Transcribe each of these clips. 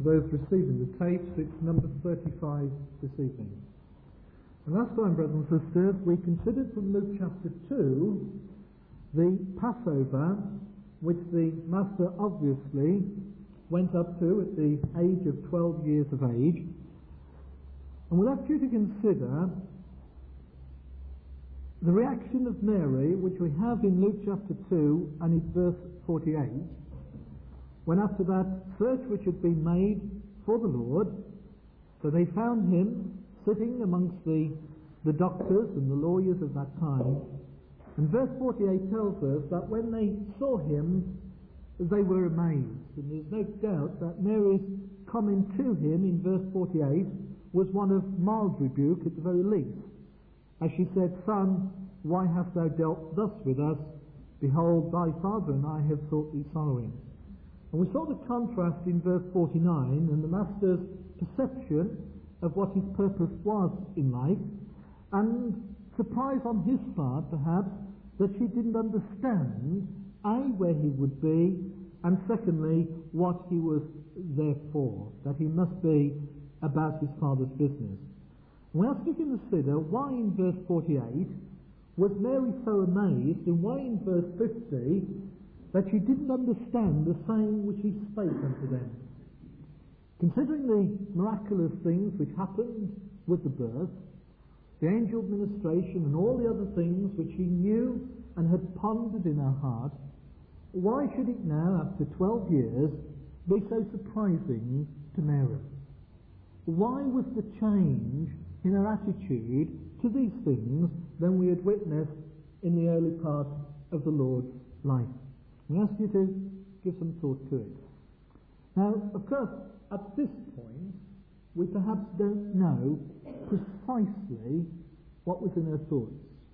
those receiving the tapes, it's number 35 this evening. And last time, brothers and sisters, we considered from Luke chapter 2 the Passover, which the Master obviously went up to at the age of 12 years of age. And we left you to consider the reaction of Mary, which we have in Luke chapter 2 and in verse 48, when after that search which had been made for the Lord, so they found him sitting amongst the doctors and the lawyers of that time. And verse 48 tells us that when they saw him, they were amazed. And there's no doubt that Mary's comment to him in verse 48 was one of mild rebuke at the very least. As she said, "Son, why hast thou dealt thus with us? Behold, thy father and I have sought thee sorrowing." And we saw the contrast in verse 49 and the Master's perception of what his purpose was in life, and surprise on his part, perhaps, that she didn't understand, A, where he would be, and secondly, what he was there for, that he must be about his Father's business. And we ask you to consider why in verse 48 was Mary so amazed, and why in verse 50 that she didn't understand the saying which he spake unto them. Considering the miraculous things which happened with the birth, the angel ministration and all the other things which he knew and had pondered in her heart, why should it now, after 12 years, be so surprising to Mary? Why was the change in her attitude to these things than we had witnessed in the early part of the Lord's life? We ask you to give some thought to it. Now, of course, at this point, we perhaps don't know precisely what was in her thoughts.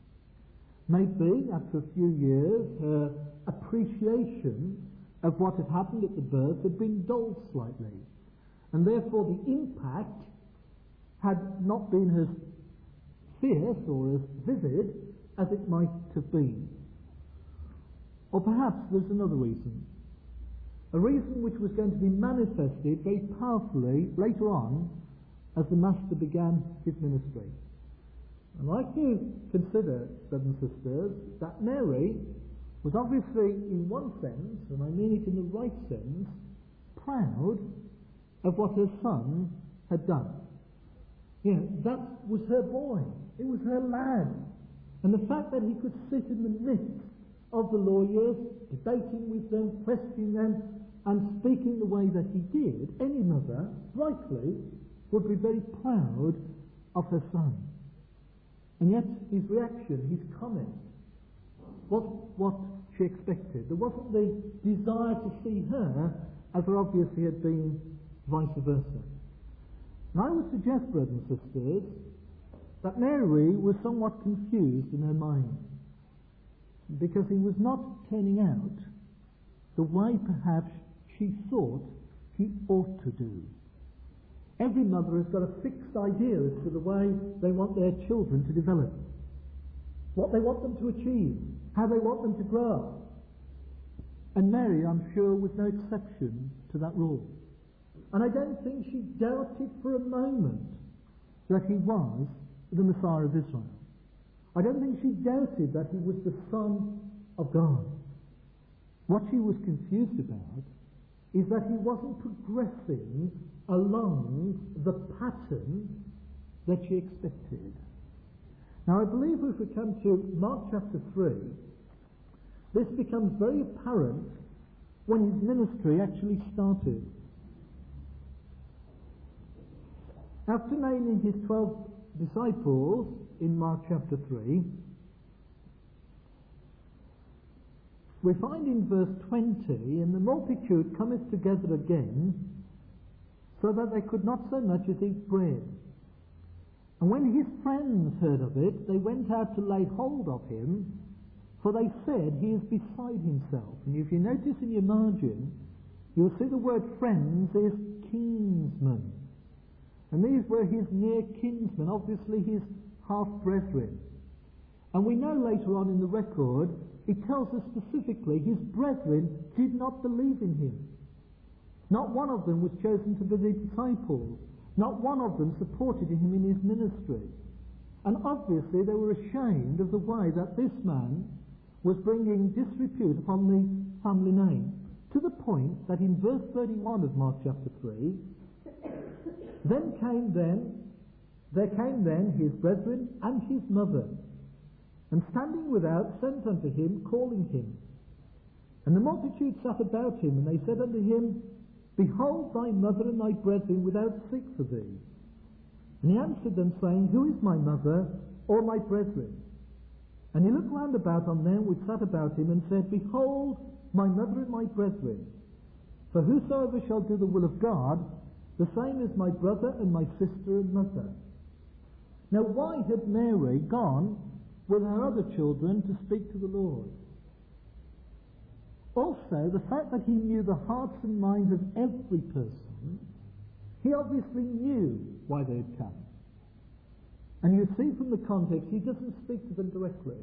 Maybe, after a few years, her appreciation of what had happened at the birth had been dulled slightly, and therefore the impact had not been as fierce or as vivid as it might have been. Or perhaps there's another reason. A reason which was going to be manifested very powerfully later on as the Master began his ministry. I'd like to consider, brothers and sisters, that Mary was obviously, in one sense, and I mean it in the right sense, proud of what her son had done. You know, that was her boy. It was her lad. And the fact that he could sit in the midst of the lawyers, debating with them, questioning them, and speaking the way that he did, any mother, rightly, would be very proud of her son. And yet his reaction, his comment, wasn't what she expected. There wasn't the desire to see her as there obviously had been vice versa. And I would suggest, brothers and sisters, that Mary was somewhat confused in her mind, because he was not turning out the way perhaps she thought he ought to do. Every mother has got a fixed idea as to the way they want their children to develop, what they want them to achieve, how they want them to grow up. And Mary, I'm sure, was no exception to that rule. And I don't think she doubted for a moment that he was the Messiah of Israel. I don't think she doubted that he was the Son of God. What she was confused about is that he wasn't progressing along the pattern that she expected. Now, I believe if we come to Mark chapter 3, this becomes very apparent when his ministry actually started. After naming his 12 disciples in Mark chapter 3, we find in verse 20, "And the multitude cometh together again, so that they could not so much as eat bread. And when his friends heard of it, they went out to lay hold of him, for they said, He is beside himself." And if you notice in your margin, you'll see the word friends is kinsmen. And these were his near kinsmen, obviously his half-brethren. And we know later on in the record, it tells us specifically his brethren did not believe in him. Not one of them was chosen to be the disciples. Not one of them supported him in his ministry. And obviously they were ashamed of the way that this man was bringing disrepute upon the family name, to the point that in verse 31 of Mark chapter 3, there came then his brethren and his mother, and standing without sent unto him, calling him. And the multitude sat about him, and they said unto him, Behold, thy mother and thy brethren without seek for thee. And he answered them, saying, Who is my mother or my brethren? And he looked round about on them which sat about him, and said, Behold, my mother and my brethren. For whosoever shall do the will of God, the same is my brother and my sister and mother. Now why had Mary gone with her other children to speak to the Lord? Also, the fact that he knew the hearts and minds of every person, he obviously knew why they had come. And you see from the context, he doesn't speak to them directly.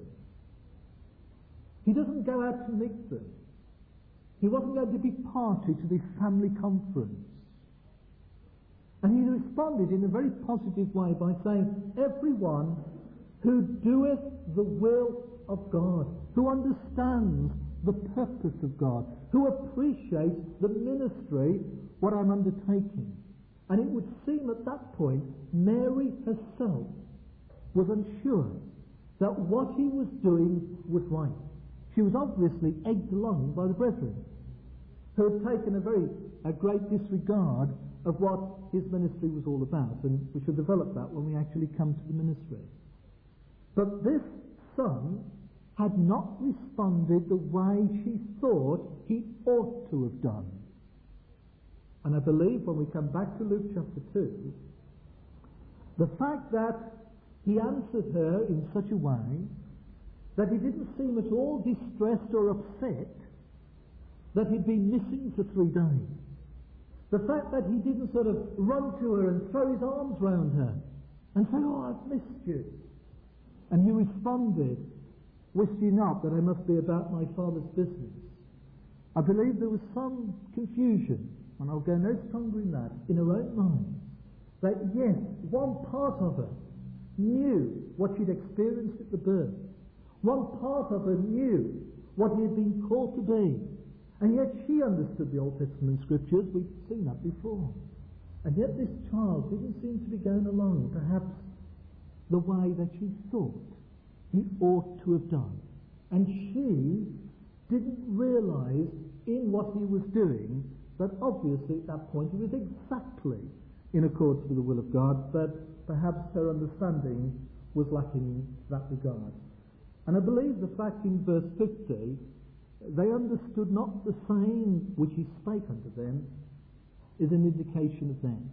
He doesn't go out to meet them. He wasn't going to be party to this family conference. And he responded in a very positive way by saying, Everyone who doeth the will of God, who understands the purpose of God, who appreciates the ministry, what I'm undertaking. And it would seem at that point, Mary herself was unsure that what he was doing was right. She was obviously egged along by the brethren, who had taken a great disregard of what his ministry was all about, and we shall develop that when we actually come to the ministry. But this son had not responded the way she thought he ought to have done. And I believe when we come back to Luke chapter 2, the fact that he answered her in such a way that he didn't seem at all distressed or upset that he'd been missing for 3 days. The fact that he didn't sort of run to her and throw his arms round her and say, Oh, I've missed you. And he responded, Wist ye not that I must be about my Father's business? I believe there was some confusion, and I'll go no stronger in that, in her own mind, that yes, one part of her knew what she'd experienced at the birth. One part of her knew what he had been called to be. And yet she understood the Old Testament scriptures. We've seen that before. And yet this child didn't seem to be going along, perhaps, the way that she thought he ought to have done. And she didn't realise in what he was doing that obviously at that point he was exactly in accordance with the will of God, but perhaps her understanding was lacking in that regard. And I believe the fact in verse 50, they understood not the saying which he spake unto them, is an indication of that.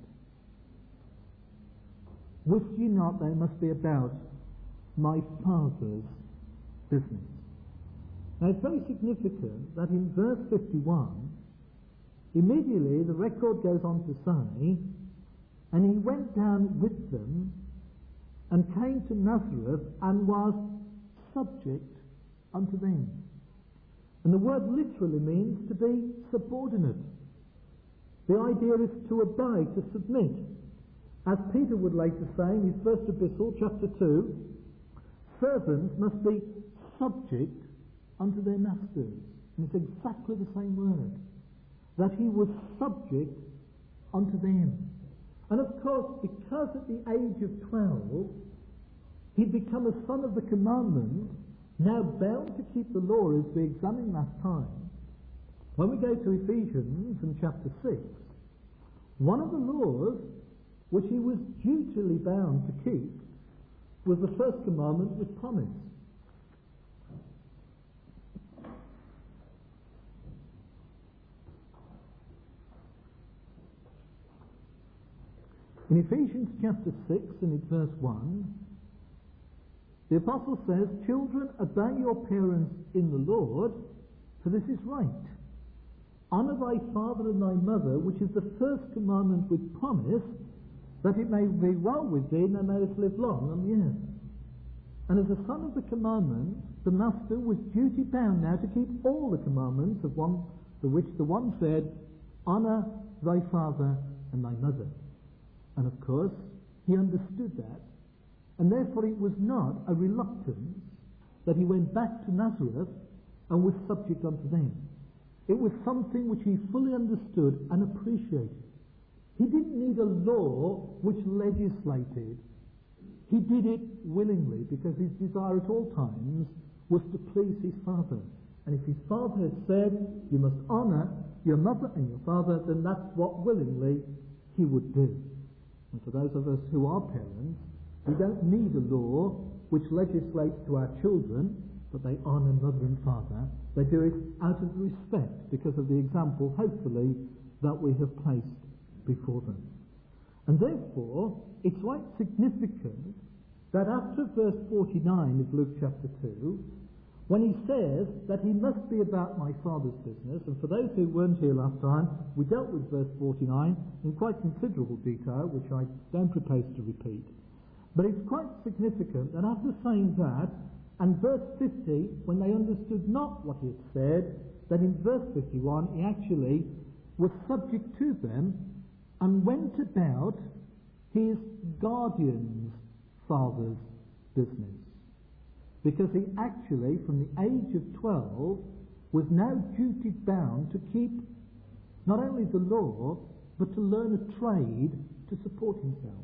Wist ye not that it must be about my Father's business? Now it's very significant that in verse 51, immediately the record goes on to say, and he went down with them and came to Nazareth and was subject unto them. And the word literally means to be subordinate. The idea is to obey, to submit. As Peter would later say in his first epistle, chapter 2, servants must be subject unto their masters. And it's exactly the same word. That he was subject unto them. And of course, because at the age of 12, he'd become a son of the commandment, now bound to keep the law as we examine last time. When we go to Ephesians in chapter 6, one of the laws which he was dutifully bound to keep was the first commandment with promise. In Ephesians chapter 6 and in verse 1, the apostle says, Children, obey your parents in the Lord, for this is right. Honour thy father and thy mother, which is the first commandment with promise, that it may be well with thee and thou mayest live long on the earth. And as a son of the commandment, the master was duty bound now to keep all the commandments, of which the one said, Honour thy father and thy mother. And of course, he understood that, and therefore it was not a reluctance that he went back to Nazareth and was subject unto them. It was something which he fully understood and appreciated. He didn't need a law which legislated. He did it willingly because his desire at all times was to please his father. And if his father had said, you must honour your mother and your father, then that's what willingly he would do. And for those of us who are parents, we don't need a law which legislates to our children, but they honour mother and father. They do it out of respect because of the example, hopefully, that we have placed before them. And therefore, it's quite significant that after verse 49 of Luke chapter 2, when he says that he must be about my Father's business, and for those who weren't here last time, we dealt with verse 49 in quite considerable detail, which I don't propose to repeat. But it's quite significant that after saying that, and verse 50, when they understood not what he had said, that in verse 51 he actually was subject to them and went about his guardian's father's business. Because he actually, from the age of 12, was now duty-bound to keep not only the law, but to learn a trade to support himself.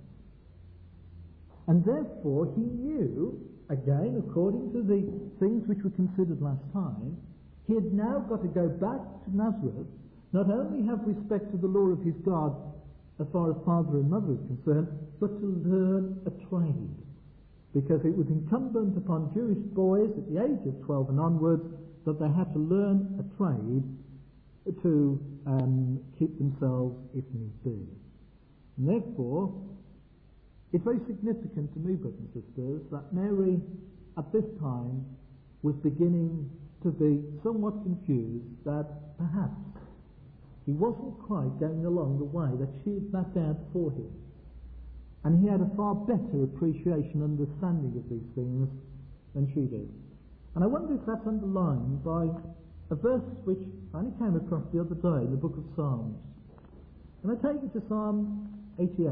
And therefore he knew, again, according to the things which were considered last time, he had now got to go back to Nazareth, not only have respect to the law of his God as far as father and mother is concerned, but to learn a trade. Because it was incumbent upon Jewish boys at the age of 12 and onwards that they had to learn a trade to keep themselves if need be. And therefore, it's very significant to me, brothers and sisters, that Mary at this time was beginning to be somewhat confused that perhaps he wasn't quite going along the way that she had mapped out for him. And he had a far better appreciation and understanding of these things than she did. And I wonder if that's underlined by a verse which I only came across the other day in the book of Psalms. And I take you to Psalm 88.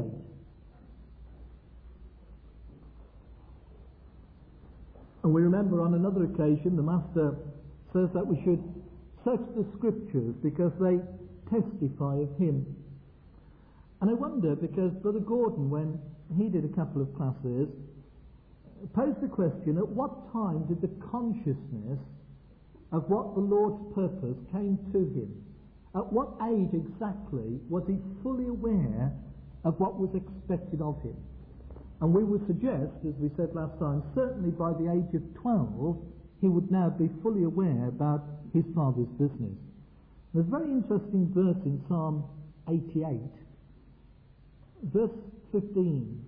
And we remember on another occasion the Master says that we should search the Scriptures because they testify of him. And I wonder, because Brother Gordon, when he did a couple of classes, posed the question, at what time did the consciousness of what the Lord's purpose came to him? At what age exactly was he fully aware of what was expected of him? And we would suggest, as we said last time, certainly by the age of 12, he would now be fully aware about his father's business. There's a very interesting verse in Psalm 88, verse 15.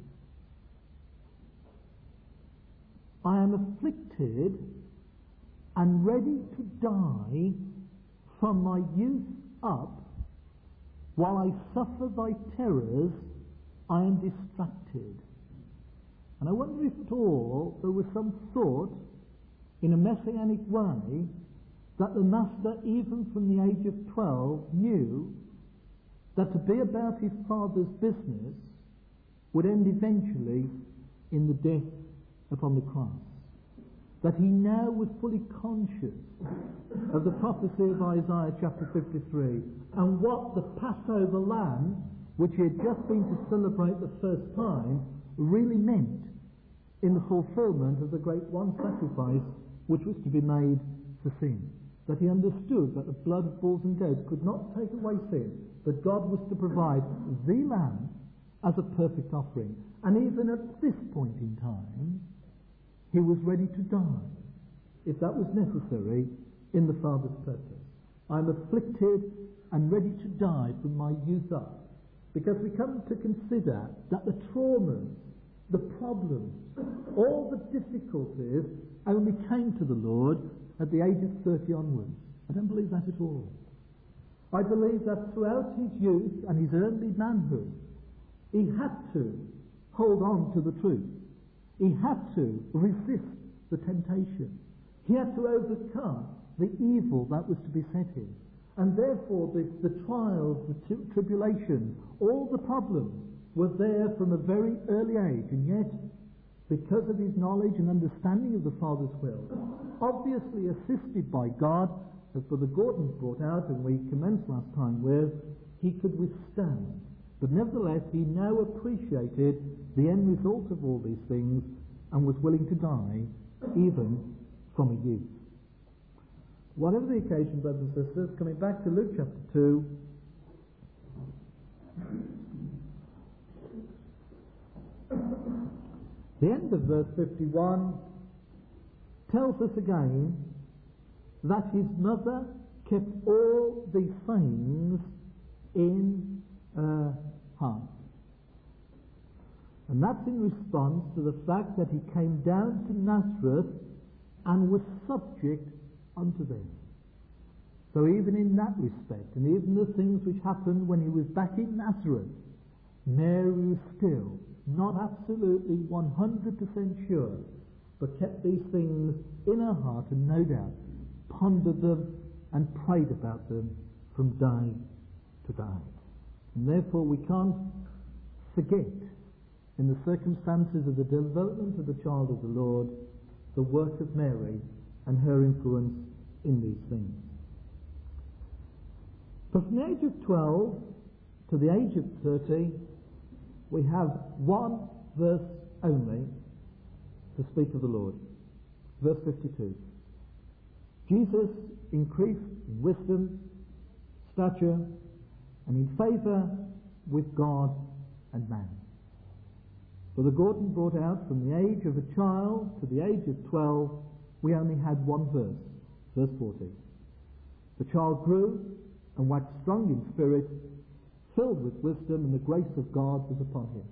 I am afflicted and ready to die from my youth up. While I suffer thy terrors, I am distracted. And I wonder if at all there was some thought in a messianic way that the Master, even from the age of 12, knew that to be about his father's business would end eventually in the death upon the cross. That he now was fully conscious of the prophecy of Isaiah chapter 53 and what the Passover lamb, which he had just been to celebrate the first time, really meant in the fulfillment of the great one sacrifice which was to be made for sin. That he understood that the blood of bulls and goats could not take away sin, but God was to provide the lamb as a perfect offering. And even at this point in time, he was ready to die, if that was necessary, in the Father's purpose. I'm afflicted and ready to die from my youth up. Because we come to consider that the traumas, the problems, all the difficulties only came to the Lord at the age of 30 onwards. I don't believe that at all. I believe that throughout his youth and his early manhood, he had to hold on to the truth. He had to resist the temptation. He had to overcome the evil that was to beset him. And therefore the trials, the tribulations, all the problems were there from a very early age. And yet, because of his knowledge and understanding of the Father's will, obviously assisted by God, as Brother Gordon brought out and we commenced last time with, he could withstand. But nevertheless, he now appreciated the end result of all these things and was willing to die even from a youth. Whatever the occasion, brothers and sisters, coming back to Luke chapter 2, the end of verse 51 tells us again that his mother kept all these things in her heart. And that's in response to the fact that he came down to Nazareth and was subject unto them. So even in that respect, and even the things which happened when he was back in Nazareth, Mary was still not absolutely 100% sure, but kept these things in her heart and no doubt pondered them and prayed about them from day to day. And therefore we can't forget, in the circumstances of the development of the child of the Lord, the work of Mary and her influence in these things. But from the age of 12 to the age of 30, we have one verse only to speak of the Lord. Verse 52. Jesus increased in wisdom, stature, and in favour with God and man. Brother Gordon brought out from the age of a child to the age of 12, we only had one verse, verse 40. The child grew and waxed strong in spirit, filled with wisdom, and the grace of God was upon him.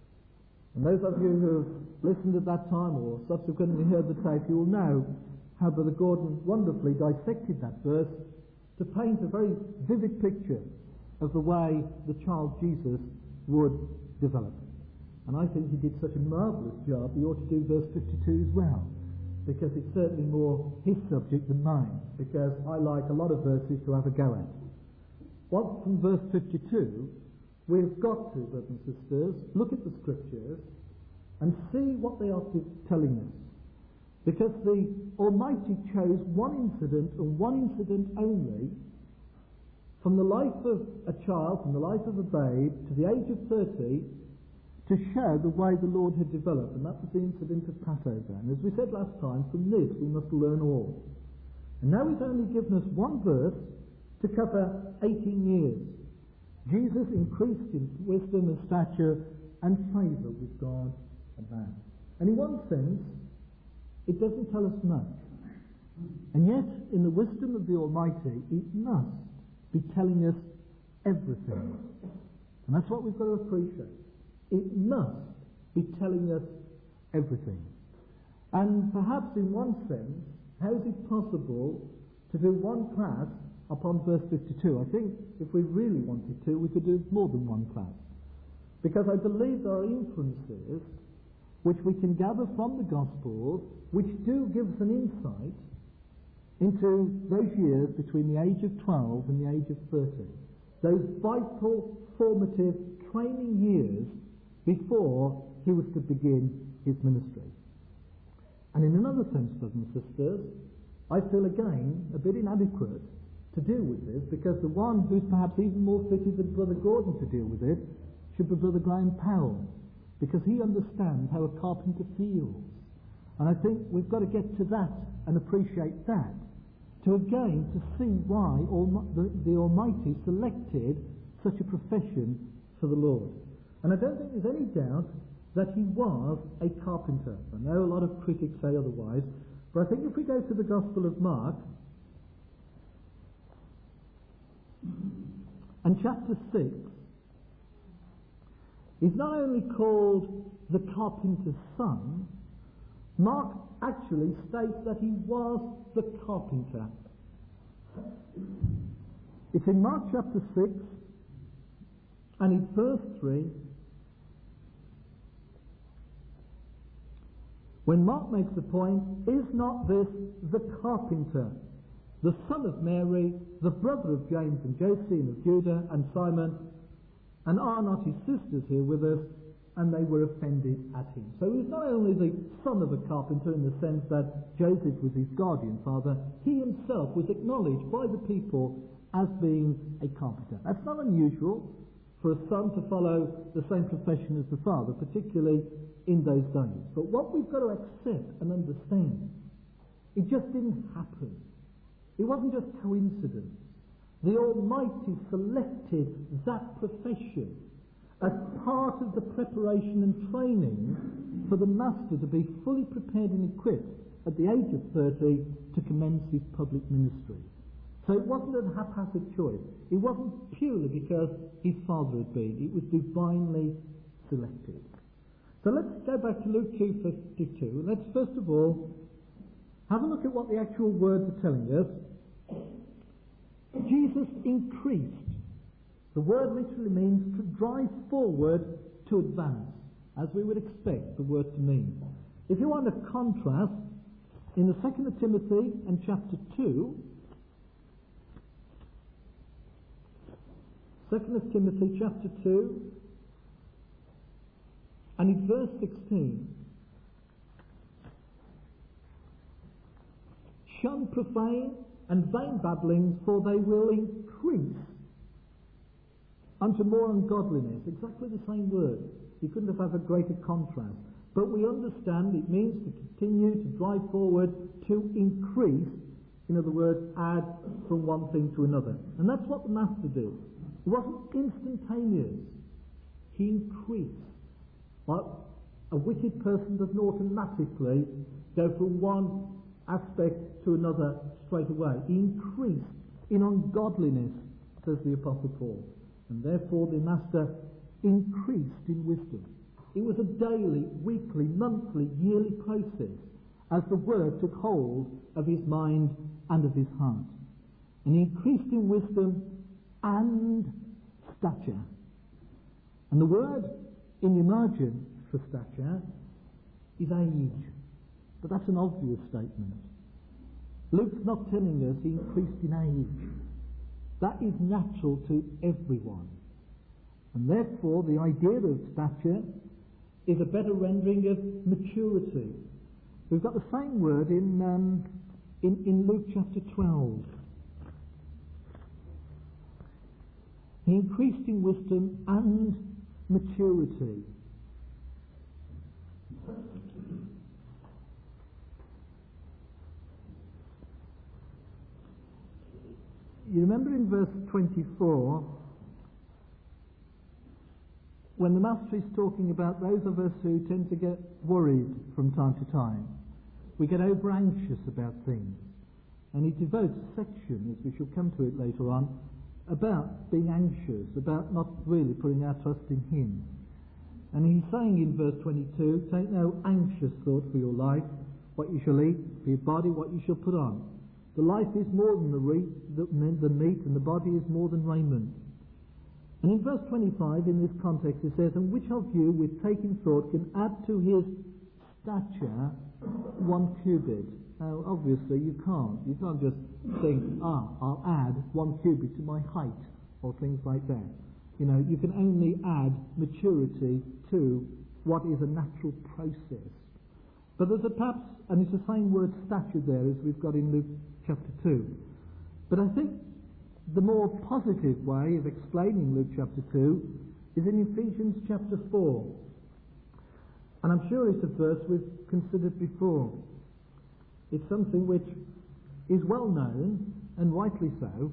And those of you who have listened at that time or subsequently heard the tape, you will know how Brother Gordon wonderfully dissected that verse to paint a very vivid picture of the way the child Jesus would develop. And I think he did such a marvellous job, he ought to do verse 52 as well, because it's certainly more his subject than mine, because I like a lot of verses to have a go at. Well, from verse 52, we've got to, brothers and sisters, look at the scriptures and see what they are telling us. Because the Almighty chose one incident and one incident only from the life of a child, from the life of a babe to the age of 30, to show the way the Lord had developed, and that was the incident of Passover. And as we said last time, from this we must learn all. And now he's only given us one verse to cover 18 years. Jesus increased in wisdom and stature and favour with God and man. And in one sense, it doesn't tell us much. And yet, in the wisdom of the Almighty, it must be telling us everything. And that's what we've got to appreciate. It must be telling us everything. And perhaps in one sense, how is it possible to do one class upon verse 52? I think if we really wanted to, we could do more than one class. Because I believe there are inferences which we can gather from the Gospels which do give us an insight into those years between the age of 12 and the age of 30. Those vital, formative, training years before he was to begin his ministry. And in another sense, brothers and sisters, I feel again a bit inadequate to deal with this, because the one who's perhaps even more fitted than Brother Gordon to deal with it should be Brother Graham Powell, because he understands how a carpenter feels. And I think we've got to get to that and appreciate that, to again to see why the Almighty selected such a profession for the Lord. And I don't think there's any doubt that he was a carpenter. I know a lot of critics say otherwise, but I think if we go to the Gospel of Mark, and chapter 6, he's not only called the carpenter's son, Mark actually states that he was the carpenter. It's in Mark chapter 6, and in verse 3, when Mark makes the point, is not this the carpenter the son of Mary, the brother of James and Joseph and of Judah and Simon, and are not his sisters here with us? And they were offended at him. So he's not only the son of a carpenter in the sense that Joseph was his guardian father, he himself was acknowledged by the people as being a carpenter. That's not unusual for a son to follow the same profession as the father, particularly in those days. But what we've got to accept and understand, it just didn't happen. It wasn't just coincidence. The Almighty selected that profession as part of the preparation and training for the master to be fully prepared and equipped at the age of 30 to commence his public ministry. So it wasn't a haphazard choice. It wasn't purely because his father had been. It was divinely selected. So let's go back to Luke 2:52. Let's first of all have a look at what the actual words are telling us. Jesus increased. The word literally means to drive forward, to advance, as we would expect the word to mean. If you want a contrast, in the 2nd of Timothy and chapter 2, 2nd of Timothy chapter 2, and in verse 16, shun profane and vain babblings, for they will increase unto more ungodliness. Exactly the same word. You couldn't have a greater contrast. But we understand it means to continue, to drive forward, to increase. In other words, add from one thing to another. And that's what the Master did. It wasn't instantaneous. He increased. Like a wicked person doesn't automatically go from one aspect to another straight away. He increased in ungodliness, says the Apostle Paul. And therefore the Master increased in wisdom. It was a daily, weekly, monthly, yearly process as the Word took hold of his mind and of his heart. And he increased in wisdom and stature. And the word in the margin for stature is age. But that's an obvious statement. Luke's not telling us he increased in age. That is natural to everyone. And therefore the idea of stature is a better rendering of maturity. We've got the same word in Luke chapter 12. He increased in wisdom and maturity. You remember in verse 24, when the Master is talking about those of us who tend to get worried from time to time, we get over anxious about things. And he devotes a section, as we shall come to it later on, about being anxious, about not really putting our trust in him. And he's saying in verse 22, take no anxious thought for your life, what you shall eat, for your body, what you shall put on. The life is more than the meat, and the body is more than raiment. And in verse 25, in this context, it says, and which of you, with taking thought, can add to his stature 1 cubit? Now, obviously, you can't. You can't just think, I'll add 1 cubit to my height, or things like that. You know, you can only add maturity to what is a natural process. But there's perhaps, and it's the same word stature there as we've got in Luke chapter 2. But I think the more positive way of explaining Luke chapter 2 is in Ephesians chapter 4. And I'm sure it's a verse we've considered before. It's something which is well known, and rightly so.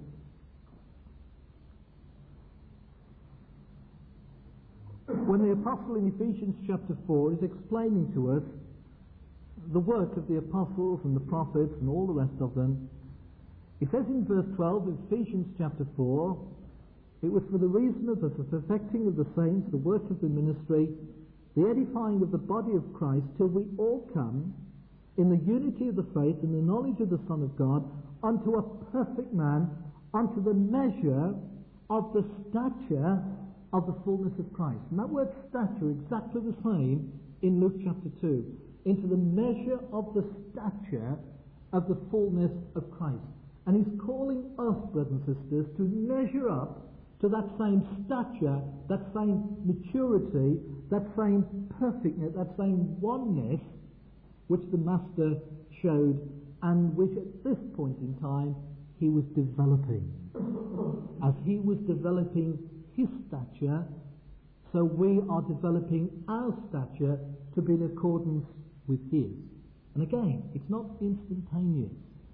When the apostle in Ephesians chapter 4 is explaining to us the work of the apostles and the prophets and all the rest of them, it says in verse 12 of Ephesians chapter 4, it was for the reason of the perfecting of the saints, the work of the ministry, the edifying of the body of Christ, till we all come in the unity of the faith and the knowledge of the Son of God, unto a perfect man, unto the measure of the stature of the fullness of Christ. And that word stature, exactly the same in Luke chapter 2. Into the measure of the stature of the fullness of Christ. And he's calling us, brothers and sisters, to measure up to that same stature, that same maturity, that same perfectness, that same oneness which the Master showed and which at this point in time he was developing. As he was developing his stature, so we are developing our stature to be in accordance with his. And again, it's not instantaneous.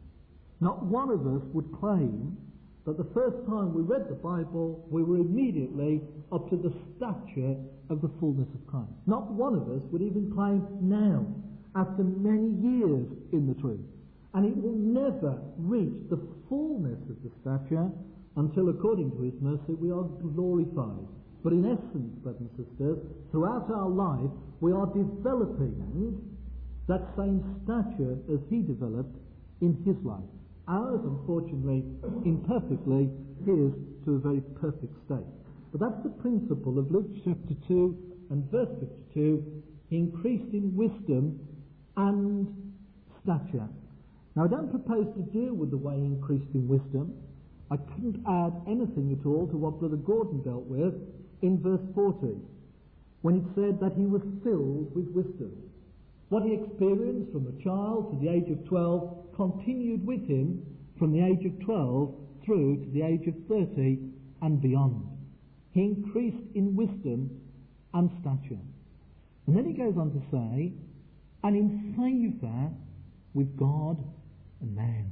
Not one of us would claim that the first time we read the Bible, we were immediately up to the stature of the fullness of Christ. Not one of us would even claim now, after many years in the truth. And it will never reach the fullness of the stature until, according to his mercy, we are glorified. But in essence, brothers and sisters, throughout our life, we are developing that same stature as he developed in his life. Ours, unfortunately, imperfectly, his to a very perfect state. But that's the principle of Luke chapter 2 and verse 52. He increased in wisdom and stature. Now, I don't propose to deal with the way he increased in wisdom. I couldn't add anything at all to what Brother Gordon dealt with in verse 40, when it said that he was filled with wisdom. What he experienced from a child to the age of 12 continued with him from the age of 12 through to the age of 30 and beyond. He increased in wisdom and stature. And then he goes on to say, and in favour with God and man.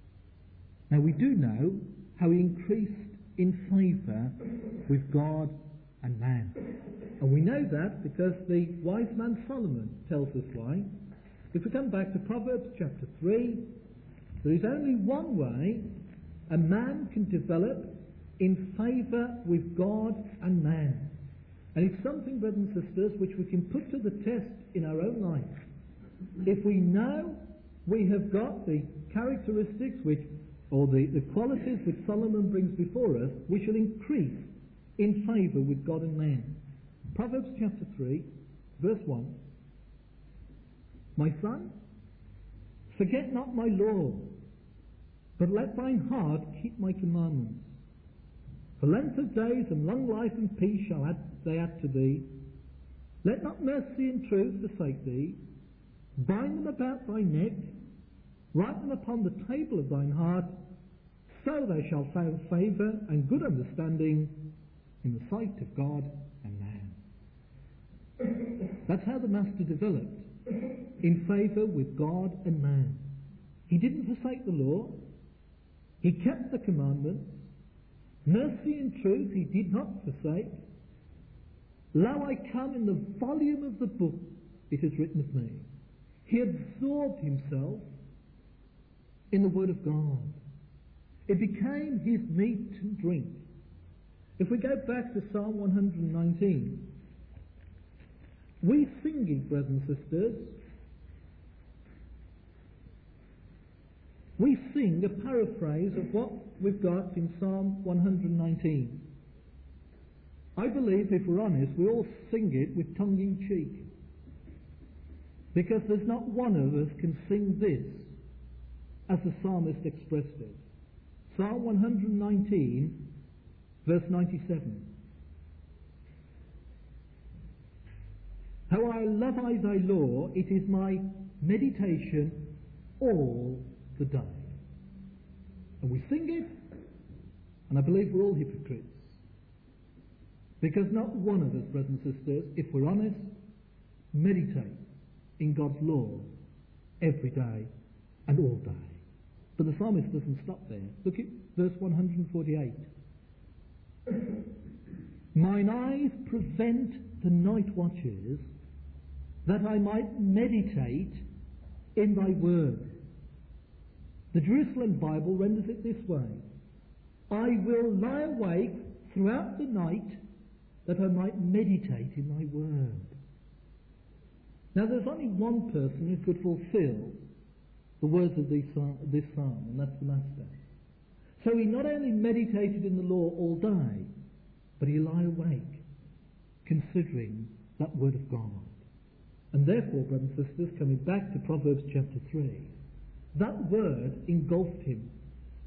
Now we do know how he increased in favour with God and man. And we know that because the wise man Solomon tells us why. If we come back to Proverbs chapter 3, there is only one way a man can develop in favour with God and man. And it's something, brothers and sisters, which we can put to the test in our own life. If we know we have got the characteristics or the qualities which Solomon brings before us, we shall increase in favour with God and man. Proverbs chapter 3, verse 1. My son, forget not my law, but let thine heart keep my commandments. For length of days and long life and peace shall they add to thee. Let not mercy and truth forsake thee. Bind them about thy neck, write them upon the table of thine heart, so they shall find favour and good understanding in the sight of God and man. That's how the Master developed, in favour with God and man. He didn't forsake the law. He kept the commandments. Mercy and truth he did not forsake. Lo, I come in the volume of the book, it is written of me. He absorbed himself in the Word of God. It became his meat and drink. If we go back to Psalm 119, we sing it, brothers and sisters. We sing a paraphrase of what we've got in Psalm 119. I believe, if we're honest, we all sing it with tongue-in-cheek. Because there's not one of us can sing this as the psalmist expressed it. Psalm 119, verse 97. How I love thy law, it is my meditation all the day. And we sing it, and I believe we're all hypocrites. Because not one of us, brothers and sisters, if we're honest, meditate in God's law every day and all day. But the psalmist doesn't stop there. Look at verse 148. Mine eyes prevent the night watches, that I might meditate in thy word. The Jerusalem Bible renders it this way: I will lie awake throughout the night, that I might meditate in thy word. Now there's only one person who could fulfill the words of this psalm, and that's the Master. So he not only meditated in the law all day, but he lay awake, considering that word of God. And therefore, brothers and sisters, coming back to Proverbs chapter 3, that word engulfed him.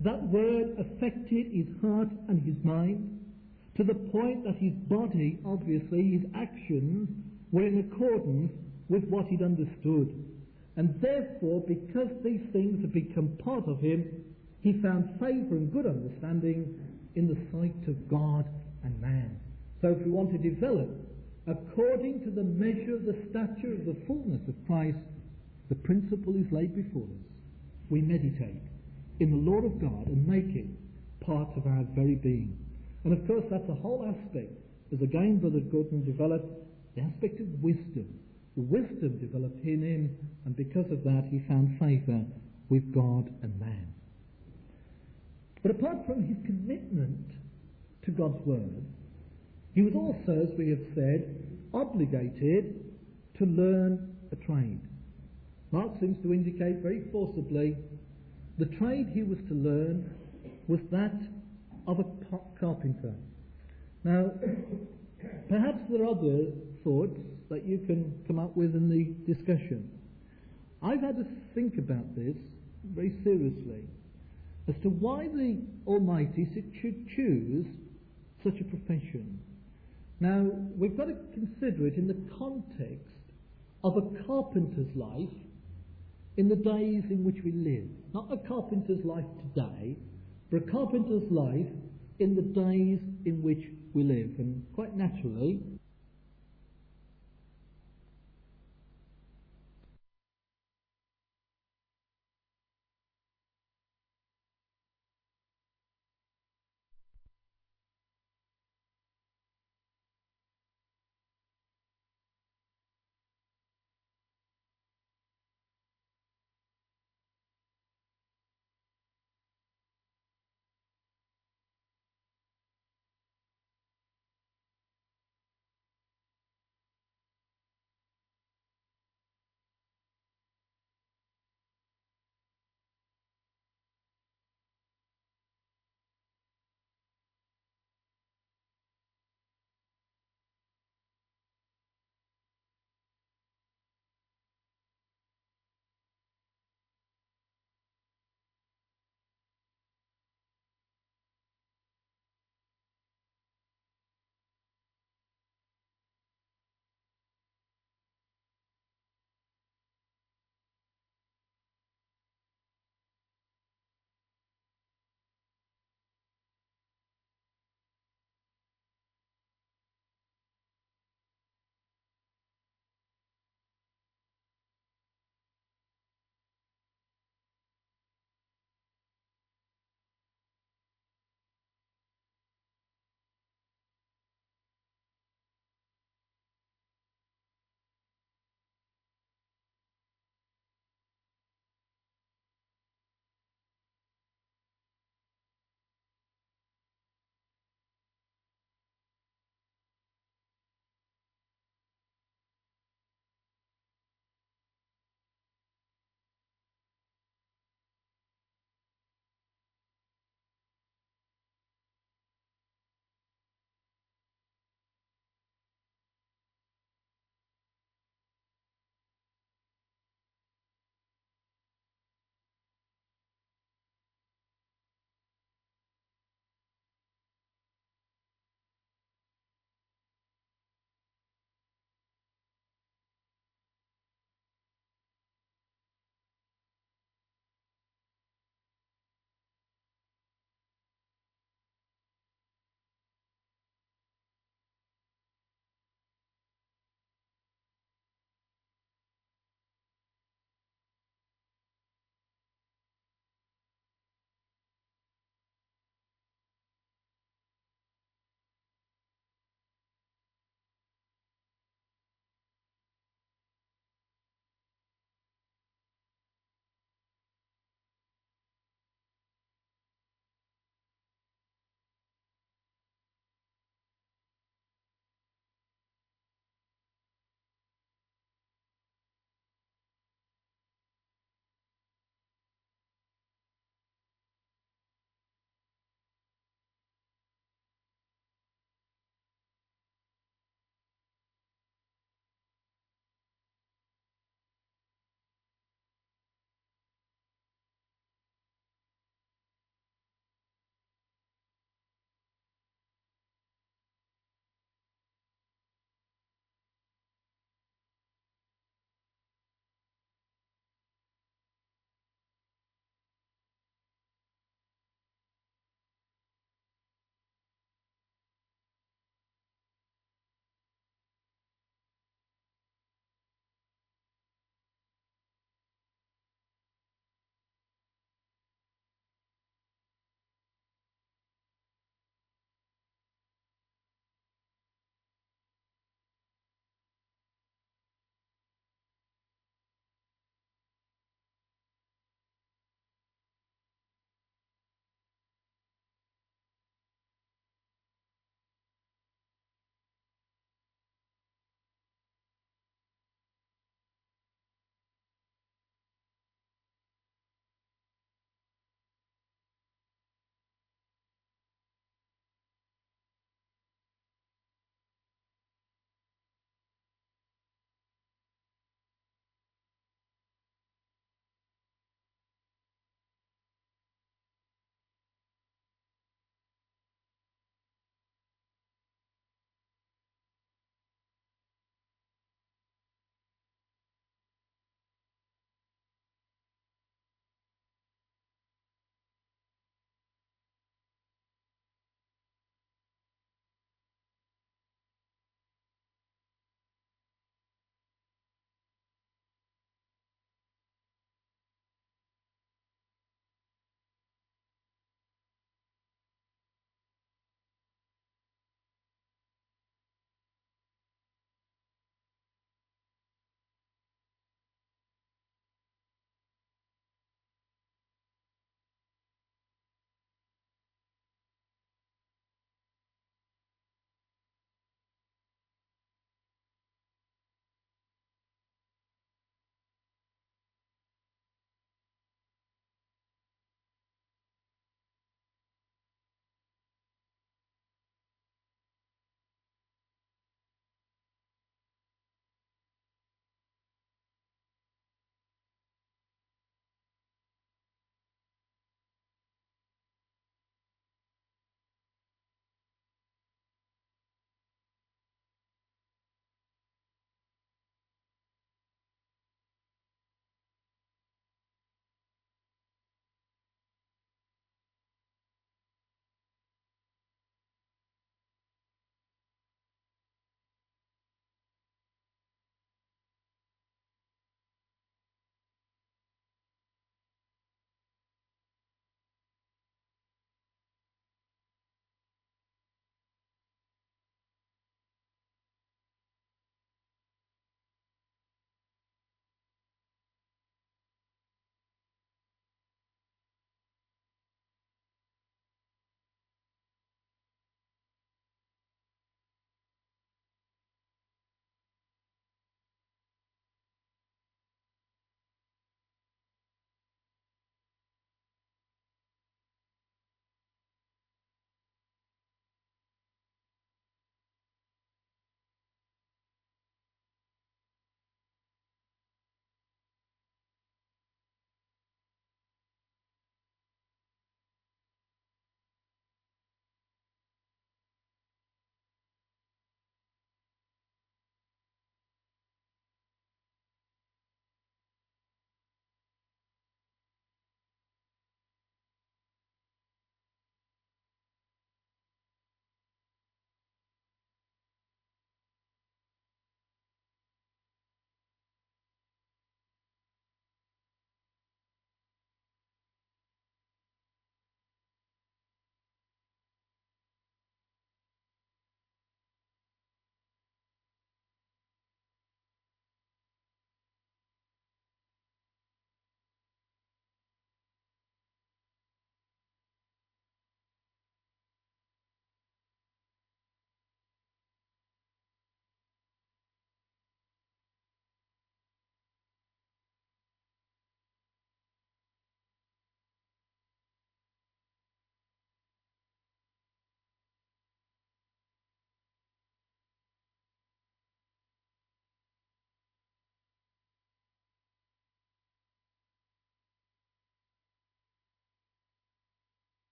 That word affected his heart and his mind to the point that his body, obviously, his actions, were in accordance with what he'd understood. And therefore, because these things had become part of him, he found favour and good understanding in the sight of God and man. So if we want to develop according to the measure of the stature of the fullness of Christ, the principle is laid before us. We meditate in the Lord of God and make it part of our very being. And of course that's a whole aspect, as again Brother Gordon developed, the aspect of wisdom. Wisdom developed in him, and because of that he found favour with God and man. But apart from his commitment to God's word, he was also, as we have said, obligated to learn a trade. Mark seems to indicate very forcibly the trade he was to learn was that of a carpenter. Now, perhaps there are other thoughts that you can come up with in the discussion. I've had to think about this very seriously as to why the Almighty should choose such a profession. Now, we've got to consider it in the context of a carpenter's life in the days in which we live. Not a carpenter's life today, but a carpenter's life in the days in which we live. And quite naturally,